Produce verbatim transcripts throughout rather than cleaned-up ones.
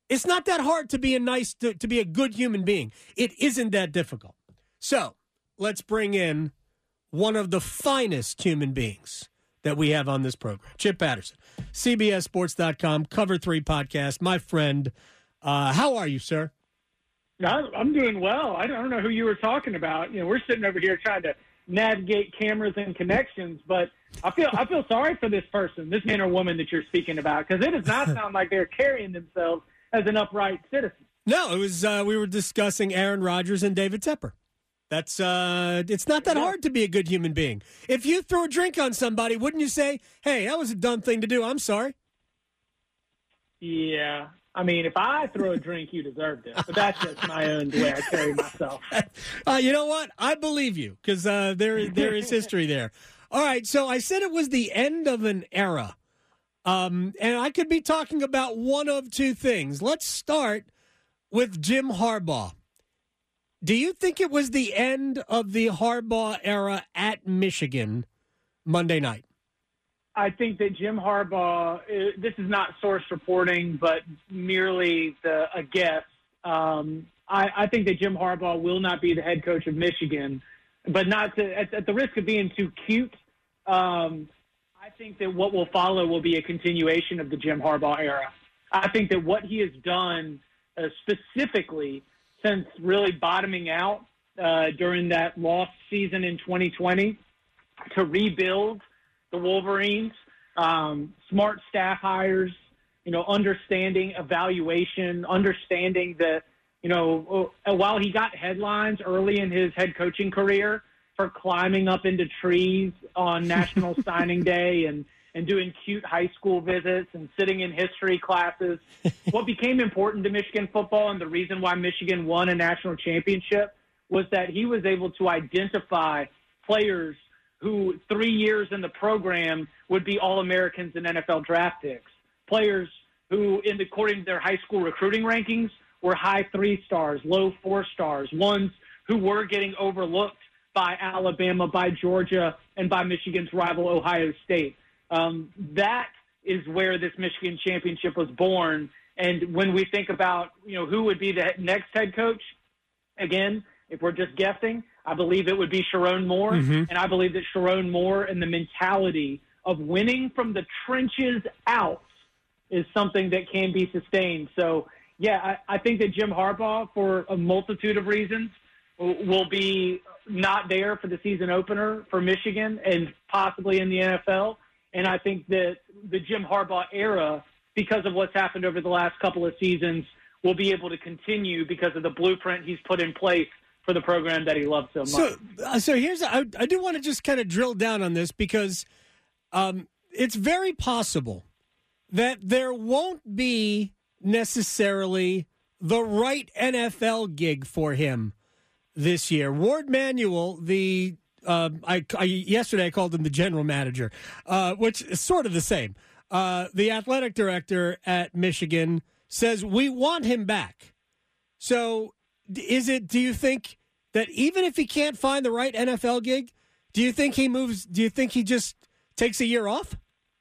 It's not that hard to be a nice, to, to be a good human being. It isn't that difficult. So let's bring in one of the finest human beings that we have on this program, Chip Patterson, C B S Sports dot com, Cover three podcast, my friend. Uh, how are you, sir? I'm doing well. I don't know who you were talking about. You know, we're sitting over here trying to navigate cameras and connections, but I feel I feel sorry for this person, this man or woman that you're speaking about, because it does not sound like they're carrying themselves as an upright citizen. No, it was uh, we were discussing Aaron Rodgers and David Tepper. That's uh, it's not that yeah. hard to be a good human being. If you threw a drink on somebody, wouldn't you say, "Hey, that was a dumb thing to do. I'm sorry." Yeah. I mean, if I throw a drink, you deserved it. But that's just my own way I carry myself. Uh, you know what? I believe you, because uh, there there is history there. All right, so I said it was the end of an era. Um, and I could be talking about one of two things. Let's start with Jim Harbaugh. Do you think it was the end of the Harbaugh era at Michigan Monday night? I think that Jim Harbaugh, this is not source reporting, but merely the, a guess. Um, I, I think that Jim Harbaugh will not be the head coach of Michigan, but not to, at, at the risk of being too cute. Um, I think that what will follow will be a continuation of the Jim Harbaugh era. I think that what he has done uh, specifically since really bottoming out uh, during that lost season in twenty twenty to rebuild the Wolverines, um, smart staff hires, you know, understanding evaluation, understanding that, you know, while he got headlines early in his head coaching career for climbing up into trees on National Signing Day and, and doing cute high school visits and sitting in history classes, what became important to Michigan football and the reason why Michigan won a national championship was that he was able to identify players who three years in the program would be All-Americans and N F L draft picks, players who, in according to their high school recruiting rankings, were high three stars, low four stars, ones who were getting overlooked by Alabama, by Georgia, and by Michigan's rival Ohio State. Um, that is where this Michigan championship was born. And when we think about, you know, who would be the next head coach, again, if we're just guessing, I believe it would be Sharon Moore. Mm-hmm. And I believe that Sharon Moore and the mentality of winning from the trenches out is something that can be sustained. So, yeah, I, I think that Jim Harbaugh, for a multitude of reasons, will be not there for the season opener for Michigan and possibly in the N F L. And I think that the Jim Harbaugh era, because of what's happened over the last couple of seasons, will be able to continue because of the blueprint he's put in place for the program that he loves so much. So, uh, so here's I, I do want to just kind of drill down on this because um, it's very possible that there won't be necessarily the right N F L gig for him this year. Ward Manuel, the uh, I, I yesterday I called him the general manager, uh, which is sort of the same. Uh, the athletic director at Michigan says we want him back. So, is it? Do you think that even if he can't find the right N F L gig, do you think he moves? Do you think he just takes a year off?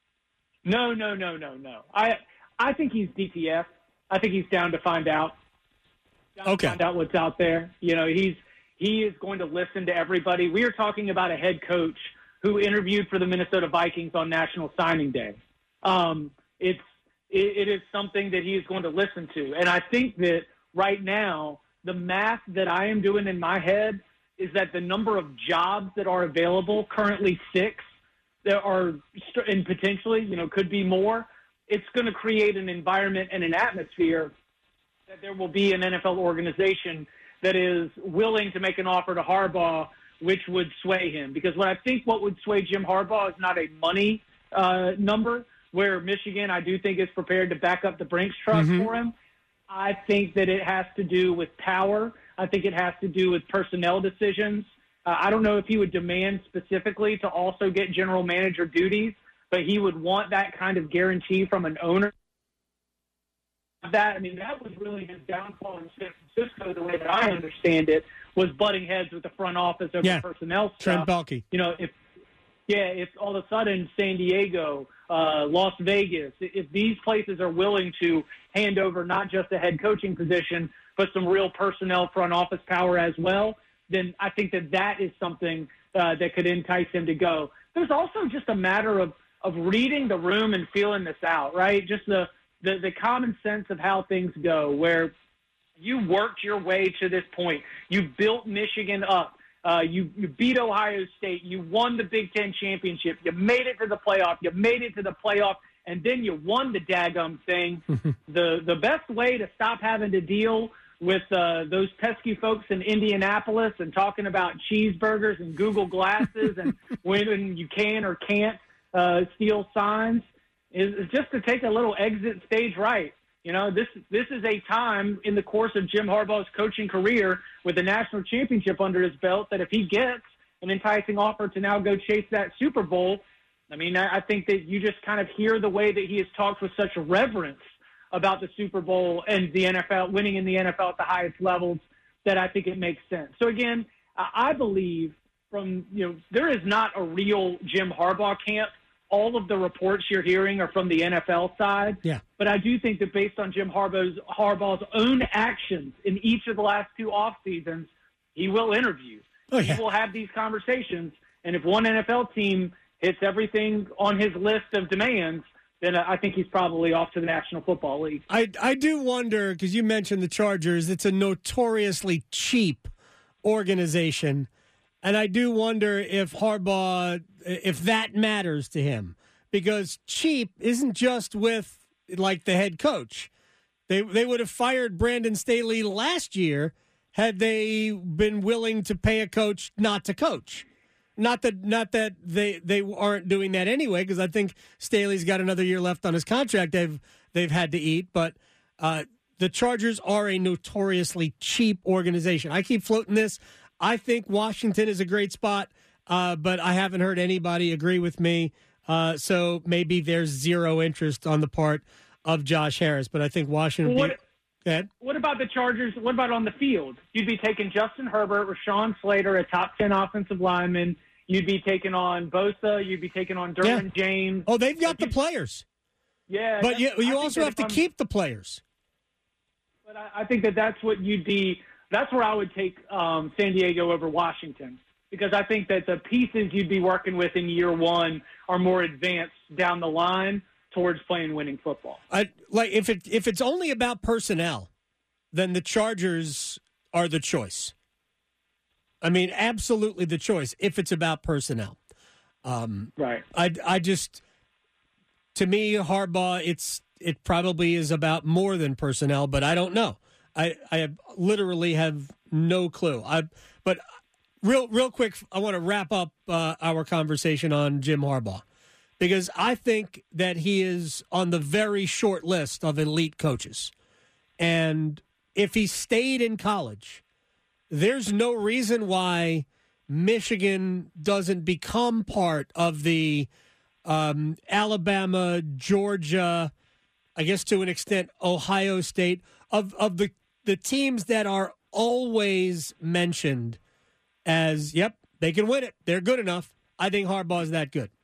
No, no, no, no, no. I I think he's D T F. I think he's down to find out. Down okay. To find out what's out there. You know, he's he is going to listen to everybody. We are talking about a head coach who interviewed for the Minnesota Vikings on National Signing Day. Um, it's it, it is something that he is going to listen to, and I think that right now, the math that I am doing in my head is that the number of jobs that are available, currently six, there are, and potentially, you know, could be more. It's going to create an environment and an atmosphere that there will be an N F L organization that is willing to make an offer to Harbaugh, which would sway him. Because what I think what would sway Jim Harbaugh is not a money uh, number, where Michigan, I do think, is prepared to back up the Brinks truck mm-hmm. for him. I think that it has to do with power. I think it has to do with personnel decisions. Uh, I don't know if he would demand specifically to also get general manager duties, but he would want that kind of guarantee from an owner. That I mean, that was really his downfall in San Francisco, the way that I understand it, was butting heads with the front office over yeah. personnel stuff. Trent Baalke. You know, if yeah, if all of a sudden San Diego uh, Las Vegas, if these places are willing to hand over not just a head coaching position, but some real personnel front office power as well, then I think that that is something uh, that could entice him to go. There's also just a matter of, of reading the room and feeling this out, right? Just the, the, the common sense of how things go, where you worked your way to this point. You built Michigan up. Uh, you, you beat Ohio State. You won the Big Ten championship. You made it to the playoff. You made it to the playoff, and then you won the daggum thing. the the best way to stop having to deal with uh, those pesky folks in Indianapolis and talking about cheeseburgers and Google Glasses and when you can or can't uh, steal signs is, is just to take a little exit stage right. You know, this this is a time in the course of Jim Harbaugh's coaching career with a national championship under his belt that if he gets an enticing offer to now go chase that Super Bowl, I mean, I, I think that you just kind of hear the way that he has talked with such reverence about the Super Bowl and the N F L, winning in the N F L at the highest levels, that I think it makes sense. So, again, I believe from, you know, there is not a real Jim Harbaugh camp. All of the reports you're hearing are from the N F L side. Yeah. But I do think that based on Jim Harbaugh's, Harbaugh's own actions in each of the last two off seasons, he will interview. Oh, yeah. He will have these conversations. And if one N F L team hits everything on his list of demands, then I think he's probably off to the National Football League. I, I do wonder, because you mentioned the Chargers, it's a notoriously cheap organization. And I do wonder if Harbaugh, if that matters to him, because cheap isn't just with like the head coach. They they would have fired Brandon Staley last year had they been willing to pay a coach not to coach. Not that not that they, they aren't doing that anyway, because I think Staley's got another year left on his contract. They've they've had to eat, but uh, the Chargers are a notoriously cheap organization. I keep floating this. I think Washington is a great spot, uh, but I haven't heard anybody agree with me. Uh, so maybe there's zero interest on the part of Josh Harris, but I think Washington. What, be, go ahead. What about the Chargers? What about on the field? You'd be taking Justin Herbert, Rashawn Slater, a top ten offensive lineman. You'd be taking on Bosa. You'd be taking on Derwin yeah. James. Oh, they've got like the you, players. Yeah, but you, you also have to I'm, keep the players. But I, I think that that's what you'd be. That's where I would take um, San Diego over Washington, because I think that the pieces you'd be working with in year one are more advanced down the line towards playing winning football. I, like if it if it's only about personnel, then the Chargers are the choice. I mean, absolutely the choice if it's about personnel. Um, right. I, I just, to me, Harbaugh, it's it probably is about more than personnel, but I don't know. I, I have, literally have no clue. I but real real quick, I want to wrap up uh, our conversation on Jim Harbaugh, because I think that he is on the very short list of elite coaches, and if he stayed in college, there's no reason why Michigan doesn't become part of the um, Alabama, Georgia, I guess to an extent, Ohio State, of, of the, the teams that are always mentioned as, yep, they can win it. They're good enough. I think Harbaugh is that good.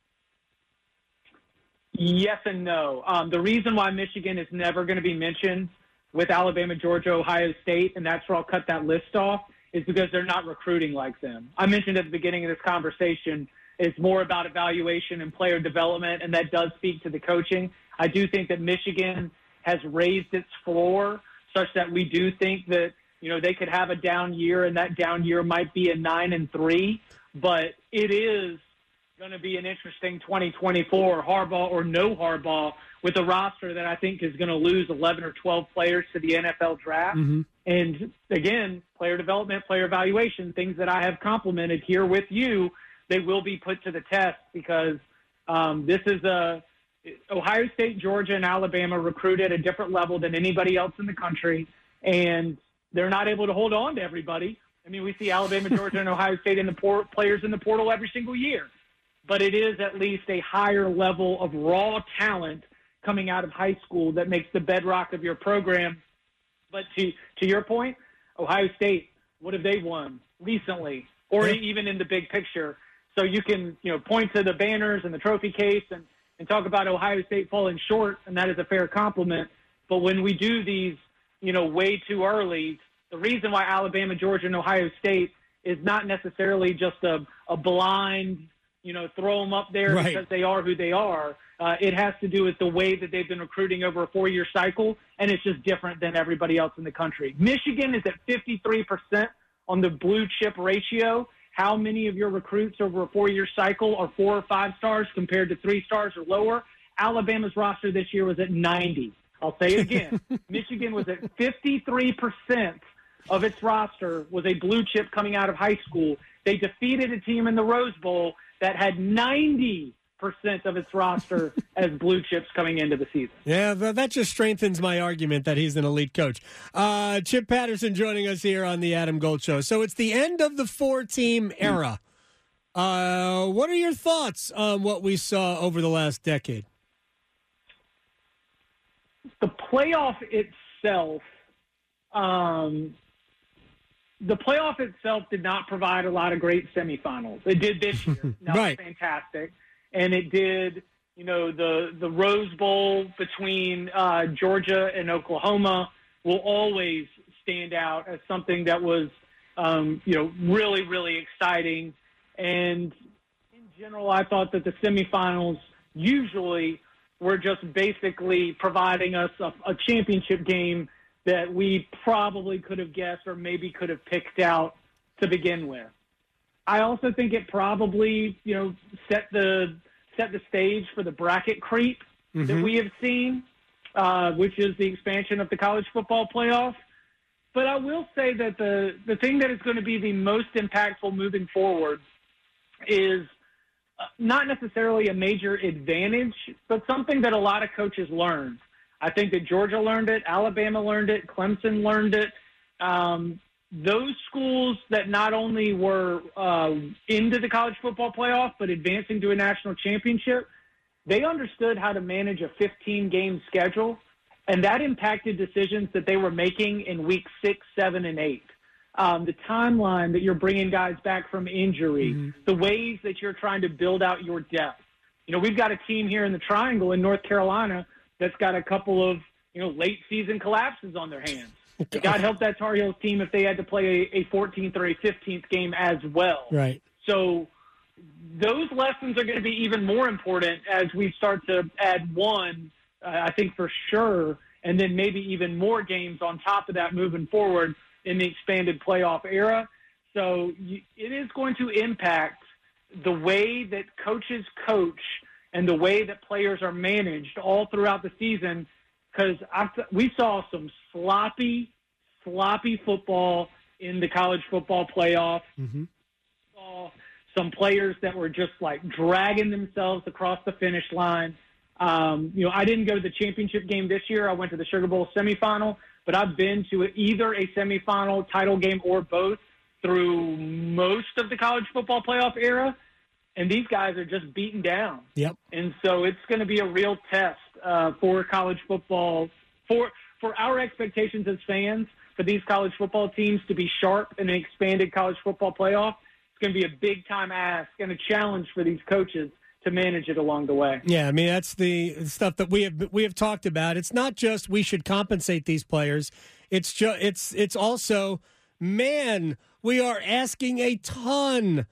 Yes and no. Um, the reason why Michigan is never going to be mentioned with Alabama, Georgia, Ohio State, and that's where I'll cut that list off, is because they're not recruiting like them. I mentioned at the beginning of this conversation, it's more about evaluation and player development, and that does speak to the coaching. I do think that Michigan has raised its floor such that we do think that, you know, they could have a down year, and that down year might be a nine and three, but it is going to be an interesting twenty twenty-four, Harbaugh or no Harbaugh, with a roster that I think is going to lose eleven or twelve players to the N F L draft. Mm-hmm. And again, player development, player evaluation, things that I have complimented here with you, they will be put to the test, because um, this is a Ohio State, Georgia, and Alabama recruit at a different level than anybody else in the country, and they're not able to hold on to everybody. I mean, we see Alabama, Georgia, and Ohio State in the por- players in the portal every single year, but it is at least a higher level of raw talent coming out of high school that makes the bedrock of your program. But to to your point, Ohio State, what have they won recently, or yeah. even in the big picture? So you can, you know, point to the banners and the trophy case and, and talk about Ohio State falling short, and that is a fair compliment. But when we do these, you know, way too early, the reason why Alabama, Georgia, and Ohio State is not necessarily just a, a blind, you know, throw them up there right. because they are who they are. Uh, it has to do with the way that they've been recruiting over a four-year cycle, and it's just different than everybody else in the country. Michigan is at fifty-three percent on the blue chip ratio. How many of your recruits over a four-year cycle are four or five stars compared to three stars or lower? Alabama's roster this year was at ninety. I'll say it again. Michigan was at fifty-three percent of its roster was a blue chip coming out of high school. They defeated a team in the Rose Bowl that had ninety percent of its roster as blue chips coming into the season. Yeah, that just strengthens my argument that he's an elite coach. Uh, Chip Patterson joining us here on the Adam Gold Show. So it's the end of the four-team era. Uh, what are your thoughts on what we saw over the last decade? The playoff itself, um, the playoff itself did not provide a lot of great semifinals. It did this year. That right. was fantastic. And it did, you know, the, the Rose Bowl between uh, Georgia and Oklahoma will always stand out as something that was, um, you know, really, really exciting. And in general, I thought that the semifinals usually were just basically providing us a, a championship game that we probably could have guessed or maybe could have picked out to begin with. I also think it probably, you know, set the set the stage for the bracket creep mm-hmm. that we have seen, uh, which is the expansion of the college football playoff. But I will say that the, the thing that is going to be the most impactful moving forward is not necessarily a major advantage, but something that a lot of coaches learned. I think that Georgia learned it, Alabama learned it, Clemson learned it. Um, those schools that not only were uh, into the college football playoff but advancing to a national championship, they understood how to manage a fifteen-game schedule, and that impacted decisions that they were making in week six, seven, and eight. Um, the timeline that you're bringing guys back from injury, mm-hmm. the ways that you're trying to build out your depth. You know, we've got a team here in the Triangle in North Carolina that's got a couple of, you know, late-season collapses on their hands. God help that Tar Heels team if they had to play a, a fourteenth or a fifteenth game as well. Right. So those lessons are going to be even more important as we start to add one, uh, I think for sure, and then maybe even more games on top of that moving forward in the expanded playoff era. So you, it is going to impact the way that coaches coach and the way that players are managed all throughout the season, because we saw some sloppy, sloppy football in the college football playoff. Mm-hmm. We saw some players that were just like dragging themselves across the finish line. Um, you know, I didn't go to the championship game this year. I went to the Sugar Bowl semifinal, but I've been to either a semifinal, title game, or both through most of the college football playoff era. And these guys are just beaten down. Yep. And so it's going to be a real test uh, for college football, for for our expectations as fans, for these college football teams to be sharp in an expanded college football playoff. It's going to be a big-time ask and a challenge for these coaches to manage it along the way. Yeah, I mean, that's the stuff that we have we have talked about. It's not just we should compensate these players. It's just it's it's also, man, we are asking a ton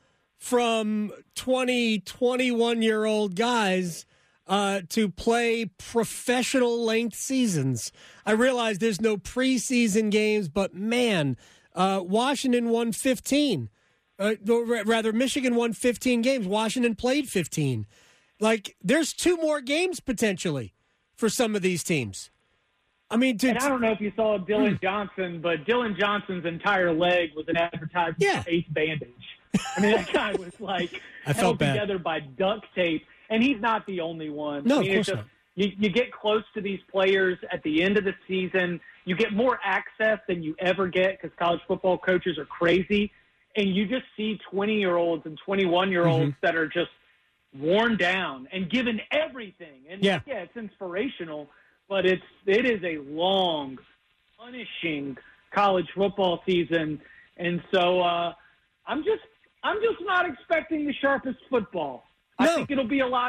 from twenty, twenty-one-year-old guys uh, to play professional-length seasons. I realize there's no preseason games, but, man, uh, Washington won fifteen. Uh, rather, Michigan won fifteen games. Washington played fifteen. Like, there's two more games potentially for some of these teams. I mean, to, and I don't know if you saw Dylan Johnson, but Dylan Johnson's entire leg was an advertisement yeah. for Ace Bandage. I mean, that guy was like I held bad. together by duct tape, and he's not the only one. No, I mean, of course it's just, not. You, you get close to these players at the end of the season. You get more access than you ever get because college football coaches are crazy, and you just see twenty-year-olds and twenty-one-year-olds mm-hmm. that are just worn down and given everything. And yeah, yeah it's inspirational, but it's it is a long, punishing college football season, and so uh, I'm just. I'm just not expecting the sharpest football. No. I think it'll be a lot of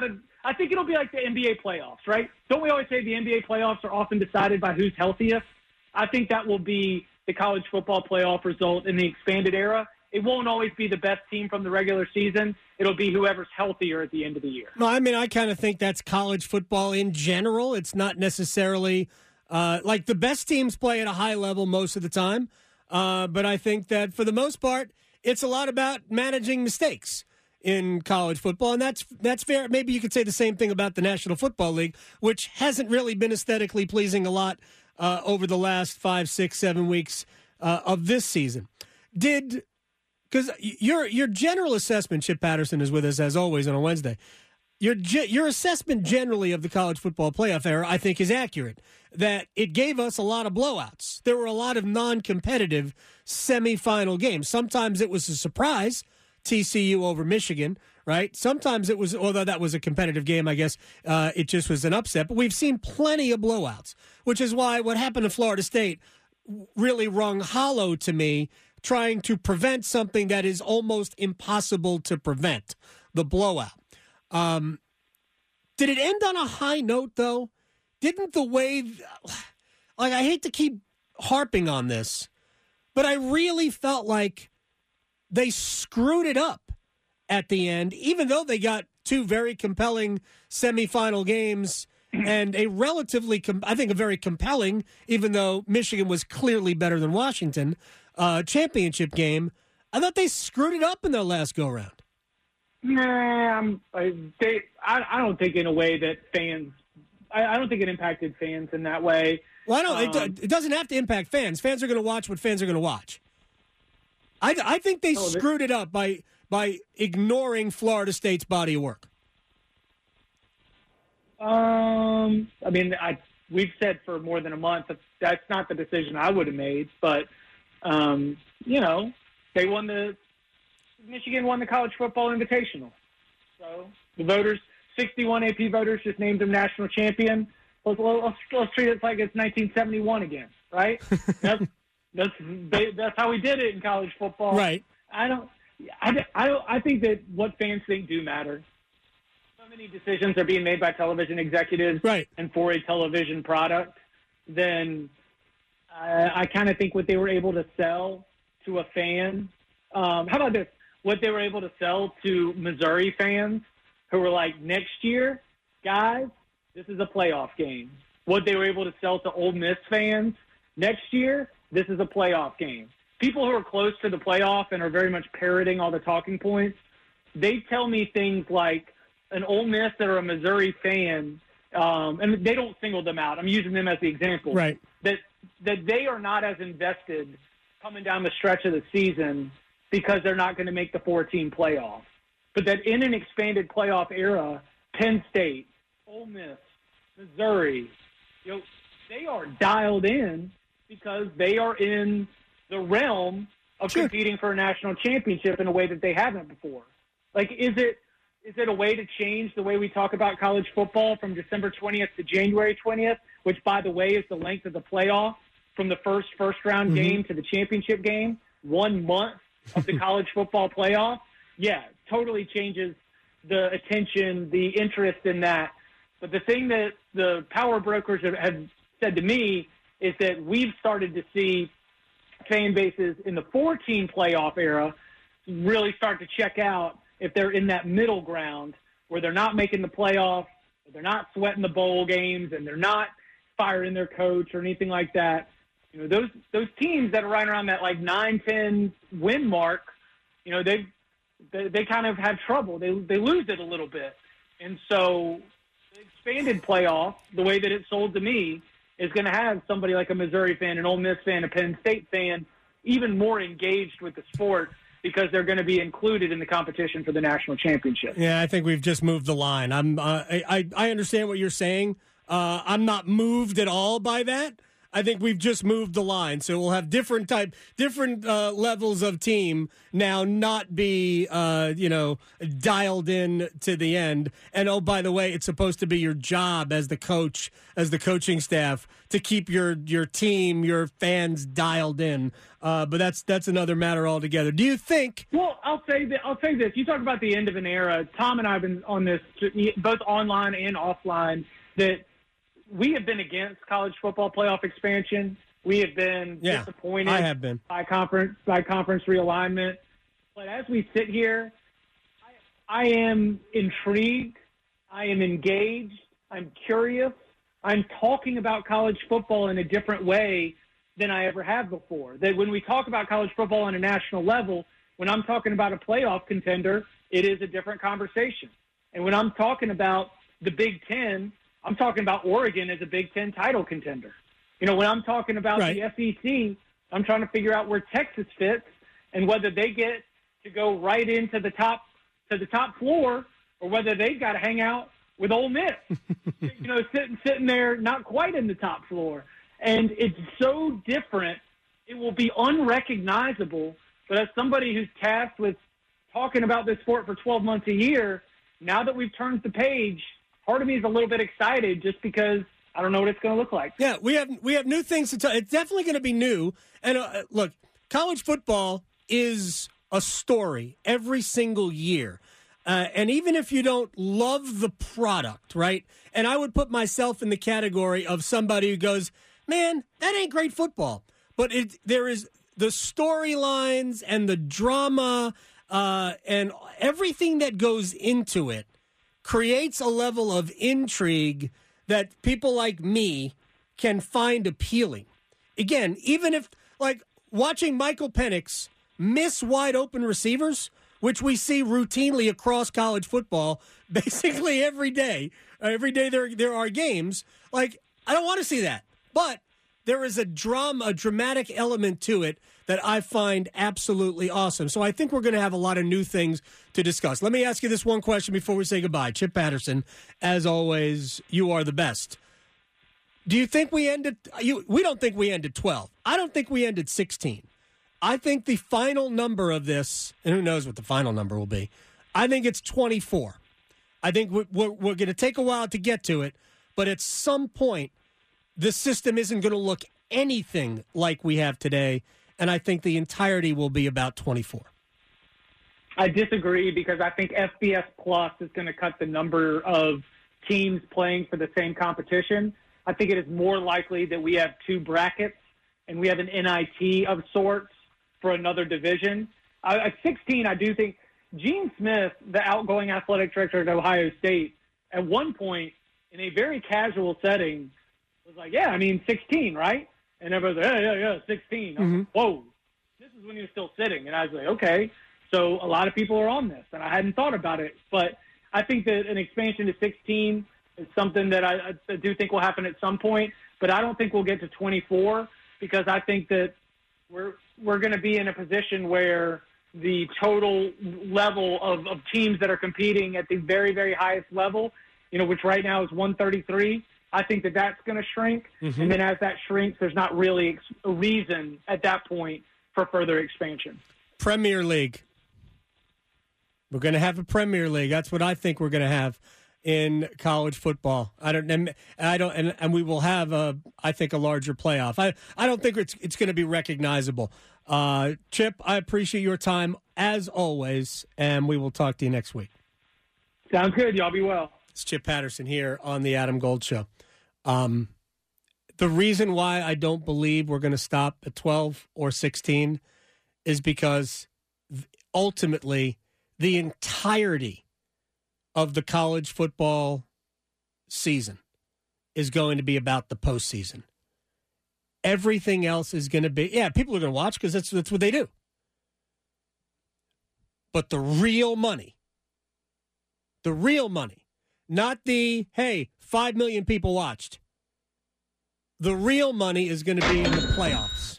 I think it'll be like the N B A playoffs, right? Don't we always say the N B A playoffs are often decided by who's healthiest? I think that will be the college football playoff result in the expanded era. It won't always be the best team from the regular season. It'll be whoever's healthier at the end of the year. No, I mean, I kind of think that's college football in general. It's not necessarily uh, like the best teams play at a high level most of the time. Uh, but I think that for the most part, it's a lot about managing mistakes in college football. And that's that's fair. Maybe you could say the same thing about the National Football League, which hasn't really been aesthetically pleasing a lot uh, over the last five, six, seven weeks uh, of this season. Did... Because your your general assessment, Chip Patterson is with us as always on a Wednesday. Your your assessment generally of the college football playoff era, I think, is accurate. That it gave us a lot of blowouts. There were a lot of non-competitive semifinal games. Sometimes it was a surprise, T C U over Michigan, right? Sometimes it was, although that was a competitive game, I guess uh, it just was an upset. But we've seen plenty of blowouts, which is why what happened to Florida State really rung hollow to me, trying to prevent something that is almost impossible to prevent, the blowout. Um, did it end on a high note, though? Didn't the way, like, I hate to keep harping on this, but I really felt like they screwed it up at the end, even though they got two very compelling semifinal games and a relatively, com- I think, a very compelling, even though Michigan was clearly better than Washington, uh, championship game. I thought they screwed it up in their last go-round. Nah, I'm, I, they, I, I don't think in a way that fans – I don't think it impacted fans in that way. Well, I don't. Um, it, it doesn't have to impact fans. Fans are going to watch what fans are going to watch. I, I think they oh, screwed it up by by ignoring Florida State's body of work. Um, I mean, I we've said for more than a month that that's not the decision I would have made. But um, you know, they won the Michigan won the College Football Invitational, so the voters. sixty-one A P voters just named him national champion. Let's, let's, let's treat it like it's nineteen seventy-one again, right? that's, that's, they, that's how we did it in college football. Right. I don't, I, I, don't, I think that what fans think do matter. So many decisions are being made by television executives right. and for a television product. Then I, I kind of think what they were able to sell to a fan. Um, how about this? What they were able to sell to Missouri fans who were like, next year, guys, this is a playoff game. What they were able to sell to Ole Miss fans, next year, this is a playoff game. People who are close to the playoff and are very much parroting all the talking points, they tell me things like an Ole Miss or a Missouri fan, um, and they don't single them out. I'm using them as the example. Right. That, that they are not as invested coming down the stretch of the season because they're not going to make the four-team playoff. But that in an expanded playoff era, Penn State, Ole Miss, Missouri, you know, they are dialed in because they are in the realm of sure. competing for a national championship in a way that they haven't before. Like, is it is it a way to change the way we talk about college football from December twentieth to January twentieth, which, by the way, is the length of the playoff from the first first-round mm-hmm. game to the championship game, one month of the college football playoff? Yeah, totally changes the attention, the interest in that. But the thing that the power brokers have, have said to me is that we've started to see fan bases in the four-team playoff era really start to check out if they're in that middle ground where they're not making the playoff, they're not sweating the bowl games, and they're not firing their coach or anything like that. You know, those those teams that are right around that like nine, ten win mark, you know, they've They, they kind of have trouble. They they lose it a little bit. And so the expanded playoff, the way that it's sold to me, is going to have somebody like a Missouri fan, an Ole Miss fan, a Penn State fan, even more engaged with the sport because they're going to be included in the competition for the national championship. Yeah, I think we've just moved the line. I'm uh, I, I understand what you're saying. Uh, I'm not moved at all by that. I think we've just moved the line, so we'll have different type, different uh, levels of team now, not be uh, you know dialed in to the end. And oh, by the way, it's supposed to be your job as the coach, as the coaching staff, to keep your your team, your fans dialed in. Uh, but that's that's another matter altogether. Do you think? Well, I'll say that. I'll say this. You talk about the end of an era. Tom and I have been on this both online and offline. That we have been against college football playoff expansion. We have been yeah, disappointed I have been. by conference by conference realignment. But as we sit here, I, I am intrigued. I am engaged. I'm curious. I'm talking about college football in a different way than I ever have before. That when we talk about college football on a national level, when I'm talking about a playoff contender, it is a different conversation. And when I'm talking about the Big Ten, I'm talking about Oregon as a Big Ten title contender. You know, when I'm talking about right. the S E C, I'm trying to figure out where Texas fits and whether they get to go right into the top to the top floor or whether they've got to hang out with Ole Miss. you know, sitting sitting there not quite in the top floor. And it's so different, it will be unrecognizable. But as somebody who's tasked with talking about this sport for twelve months a year, now that we've turned the page, part of me is a little bit excited just because I don't know what it's going to look like. Yeah, we have we have new things to tell. It's definitely going to be new. And uh, look, college football is a story every single year. Uh, and even if you don't love the product, right? And I would put myself in the category of somebody who goes, man, that ain't great football. But it, there is the storylines and the drama uh, and everything that goes into it creates a level of intrigue that people like me can find appealing. Again, even if, like, watching Michael Penix miss wide open receivers, which we see routinely across college football basically every day. Every day there there are games. Like, I don't want to see that. But there is a drama, a dramatic element to it that I find absolutely awesome. So I think we're going to have a lot of new things to discuss. Let me ask you this one question before we say goodbye. Chip Patterson, as always, you are the best. Do you think we ended you we don't think we ended twelve. I don't think we ended sixteen. I think the final number of this, and who knows what the final number will be, I think it's twenty-four. I think we're, we're, we're going to take a while to get to it, but at some point, the system isn't going to look anything like we have today, and I think the entirety will be about twenty-four. I disagree because I think F B S Plus is going to cut the number of teams playing for the same competition. I think it is more likely that we have two brackets and we have an N I T of sorts for another division. Uh, at sixteen, I do think Gene Smith, the outgoing athletic director at Ohio State, at one point in a very casual setting was like, yeah, I mean, sixteen, right? And everybody's like, yeah, yeah, yeah, sixteen. Mm-hmm. Like, whoa, this is when he was still sitting. And I was like, okay, so a lot of people are on this, and I hadn't thought about it. But I think that an expansion to sixteen is something that I, I do think will happen at some point, but I don't think we'll get to twenty-four because I think that we're we're going to be in a position where the total level of, of teams that are competing at the very, very highest level, you know, which right now is one thirty-three, I think that that's going to shrink. Mm-hmm. And then as that shrinks, there's not really a reason at that point for further expansion. Premier League. We're going to have a Premier League. That's what I think we're going to have in college football. I don't, and I don't, and, and we will have a, I think, a larger playoff. I, I don't think it's it's going to be recognizable. Uh, Chip, I appreciate your time as always, and we will talk to you next week. Sounds good. Y'all be well. It's Chip Patterson here on the Adam Gold Show. Um, the reason why I don't believe we're going to stop at twelve or sixteen is because ultimately the entirety of the college football season is going to be about the postseason. Everything else is going to be, yeah, people are going to watch because that's, that's what they do. But the real money, the real money, not the, hey, five million people watched. The real money is going to be in the playoffs.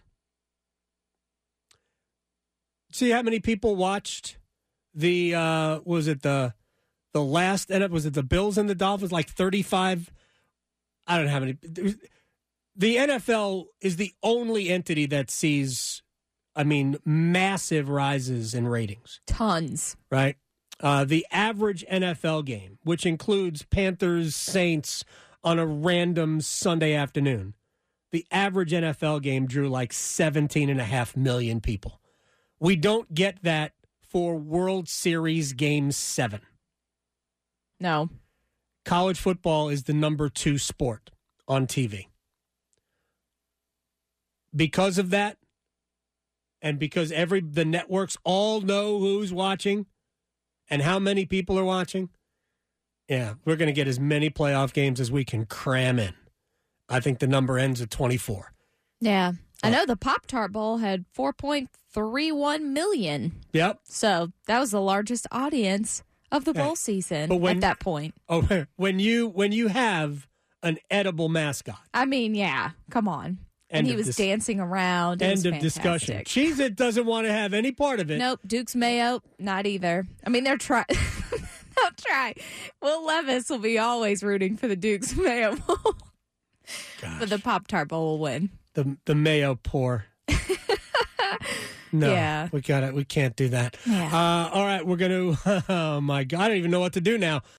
See how many people watched the, uh, was it the, The last, and it was it the Bills and the Dolphins, like thirty-five. I don't know how many. the N F L is the only entity that sees, I mean, massive rises in ratings. Tons. Right? Uh, the average N F L game, which includes Panthers, Saints on a random Sunday afternoon, the average N F L game drew like seventeen and a half million people. We don't get that for World Series Game seven. No. College football is the number two sport on T V. Because of that, and because every the networks all know who's watching and how many people are watching, yeah, we're going to get as many playoff games as we can cram in. I think the number ends at twenty-four. Yeah. I know the Pop-Tart Bowl had four point three one million. Yep. So that was the largest audience of the bowl Hey, season but when- at that point. Oh, when you when you have an edible mascot. I mean, yeah, come on. End And he of was dis- dancing around. It End was of discussion. fantastic. Cheez-It doesn't want to have any part of it. Nope, Duke's Mayo, not either. I mean, they're trying. They'll try. Will Levis will be always rooting for the Duke's Mayo Bowl. Gosh, But the Pop-Tart Bowl will win. the the mayo pour. No, Yeah. we got it. We can't do that. Yeah. Uh, all right, we're going to. Oh my God, I don't even know what to do now.